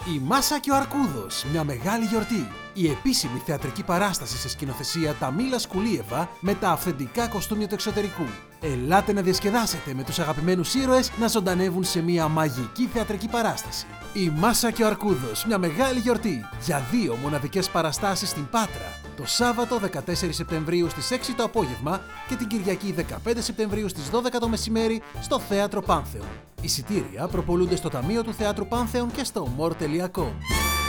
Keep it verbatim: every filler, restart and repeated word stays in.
Η Μάσα και ο Αρκούδος, μια μεγάλη γιορτή. Η επίσημη θεατρική παράσταση σε σκηνοθεσία Ταμίλα Σκουλίεβα με τα αυθεντικά κοστούμια του εξωτερικού. Ελάτε να διασκεδάσετε με τους αγαπημένους ήρωες να ζωντανεύουν σε μια μαγική θεατρική παράσταση. Η Μάσα και ο Αρκούδος, μια μεγάλη γιορτή για δύο μοναδικές παραστάσεις στην Πάτρα. Το Σάββατο δεκατέσσερις Σεπτεμβρίου στις έξι το απόγευμα και την Κυριακή δεκαπέντε Σεπτεμβρίου στις δώδεκα το μεσημέρι στο Θέατρο Πάνθεον. Εισιτήρια προπολούνται στο Ταμείο του Θεάτρου Πάνθεον και στο more τελεία com.